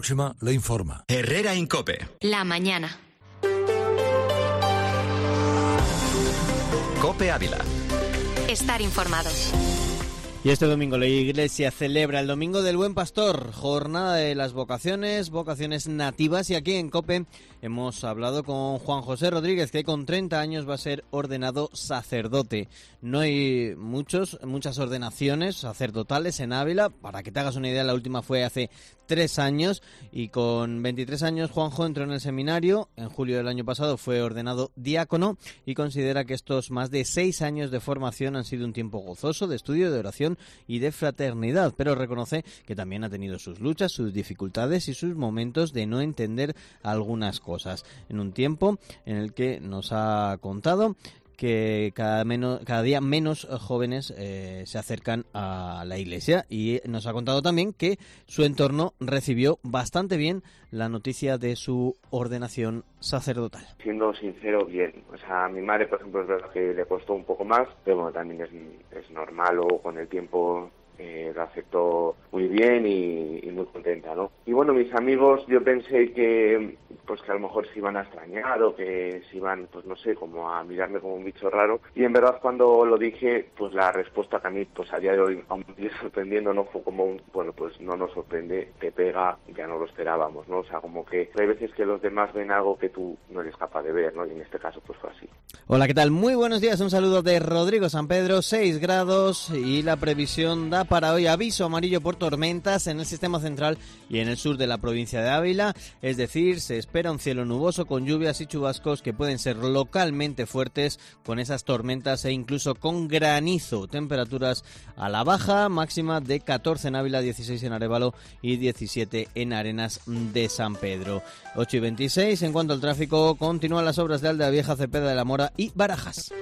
Próxima le informa. Herrera Incope. La mañana. COPE Ávila. Estar informados. Y este domingo la Iglesia celebra el Domingo del Buen Pastor, jornada de las vocaciones nativas, y aquí en COPE hemos hablado con Juan José Rodríguez, que con 30 años va a ser ordenado sacerdote. No hay muchas ordenaciones sacerdotales en Ávila. Para que te hagas una idea, la última fue hace 3 años, y con 23 años Juanjo entró en el seminario. En julio del año pasado fue ordenado diácono y considera que estos más de 6 años de formación han sido un tiempo gozoso de estudio, de oración y de fraternidad, pero reconoce que también ha tenido sus luchas, sus dificultades y sus momentos de no entender algunas cosas. En un tiempo en el que nos ha contado que cada día menos jóvenes se acercan a la Iglesia, y nos ha contado también que su entorno recibió bastante bien la noticia de su ordenación sacerdotal. Siendo sincero, bien. O sea, a mi madre, por ejemplo, es verdad que le costó un poco más, pero bueno, también es normal, o con el tiempo lo aceptó muy bien y muy contenta, ¿no? Y bueno, mis amigos, yo pensé que a lo mejor se iban a extrañar, o que se iban, pues no sé, como a mirarme como un bicho raro. Y en verdad, cuando lo dije, pues la respuesta que a mí, pues a día de hoy, aún me sigue sorprendiendo, ¿no? Fue como no nos sorprende, te pega, ya no lo esperábamos, ¿no? O sea, como que hay veces que los demás ven algo que tú no eres capaz de ver, ¿no? Y en este caso, pues fue así. Hola, ¿qué tal? Muy buenos días, un saludo de Rodrigo San Pedro, 6 grados, y la previsión da para hoy aviso amarillo por tormentas en el sistema central y en el sur de la provincia de Ávila. Es decir, se espera un cielo nuboso con lluvias y chubascos que pueden ser localmente fuertes, con esas tormentas e incluso con granizo. Temperaturas a la baja, máxima de 14 en Ávila, 16 en Arévalo y 17 en Arenas de San Pedro. 8:26. En cuanto al tráfico, continúan las obras de Aldea Vieja, Cepeda de la Mora y Barajas.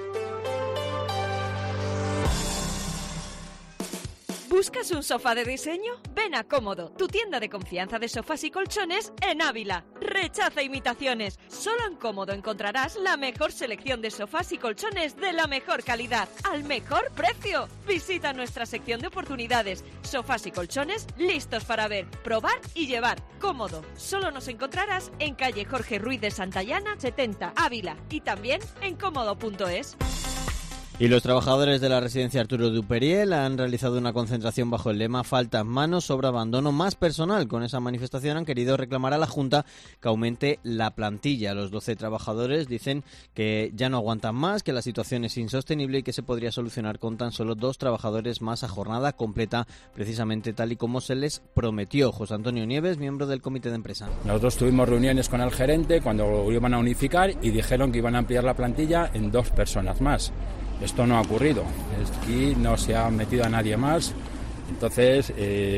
¿Buscas un sofá de diseño? Ven a Cómodo, tu tienda de confianza de sofás y colchones en Ávila. Rechaza imitaciones. Solo en Cómodo encontrarás la mejor selección de sofás y colchones de la mejor calidad, al mejor precio. Visita nuestra sección de oportunidades. Sofás y colchones listos para ver, probar y llevar. Cómodo. Solo nos encontrarás en calle Jorge Ruiz de Santayana, 70, Ávila. Y también en cómodo.es. Y los trabajadores de la residencia Arturo Duperiel han realizado una concentración bajo el lema "Faltan manos, sobra abandono, más personal". Con esa manifestación han querido reclamar a la Junta que aumente la plantilla. Los 12 trabajadores dicen que ya no aguantan más, que la situación es insostenible y que se podría solucionar con tan solo 2 trabajadores más a jornada completa, precisamente tal y como se les prometió. José Antonio Nieves, miembro del comité de empresa. Nosotros tuvimos reuniones con el gerente cuando lo iban a unificar y dijeron que iban a ampliar la plantilla en 2 personas más. Esto no ha ocurrido, aquí no se ha metido a nadie más, entonces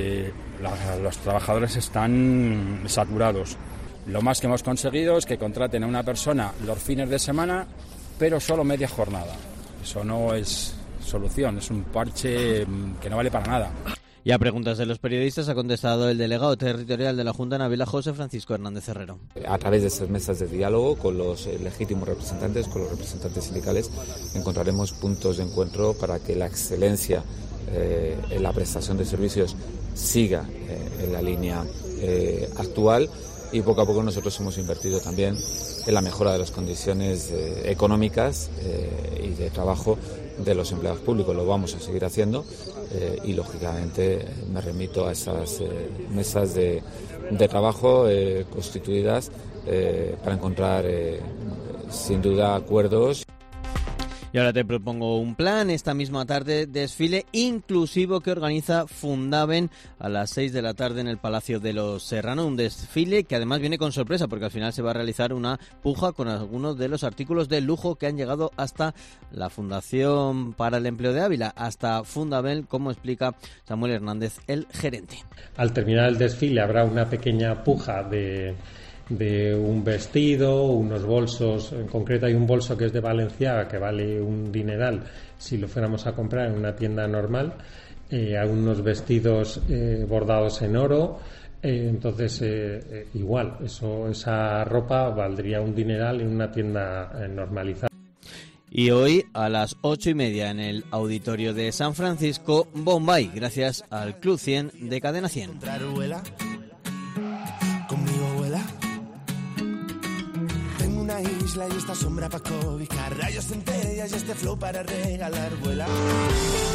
los trabajadores están saturados. Lo más que hemos conseguido es que contraten a una persona los fines de semana, pero solo media jornada. Eso no es solución, es un parche que no vale para nada. Y a preguntas de los periodistas ha contestado el delegado territorial de la Junta en Ávila, José Francisco Hernández Herrero. A través de estas mesas de diálogo con los legítimos representantes, con los representantes sindicales, encontraremos puntos de encuentro para que la excelencia en la prestación de servicios siga en la línea actual, y poco a poco nosotros hemos invertido también en la mejora de las condiciones económicas y de trabajo de los empleados públicos. Lo vamos a seguir haciendo y lógicamente me remito a esas mesas de trabajo constituidas para encontrar sin duda acuerdos. Y ahora te propongo un plan. Esta misma tarde, desfile inclusivo que organiza Fundaven a las 6 de la tarde en el Palacio de los Serrano. Un desfile que además viene con sorpresa, porque al final se va a realizar una puja con algunos de los artículos de lujo que han llegado hasta la Fundación para el Empleo de Ávila, hasta Fundaven, como explica Samuel Hernández, el gerente. Al terminar el desfile habrá una pequeña puja de un vestido, unos bolsos. En concreto hay un bolso que es de Balenciaga que vale un dineral si lo fuéramos a comprar en una tienda normal, hay unos vestidos bordados en oro, entonces igual esa ropa valdría un dineral en una tienda normalizada. Y hoy a las 8:30 en el auditorio de San Francisco, Bombay, gracias al Club 100 de Cadena 100. isla y esta sombra para cobijar, rayos centellas y este flow para regalar, vuela.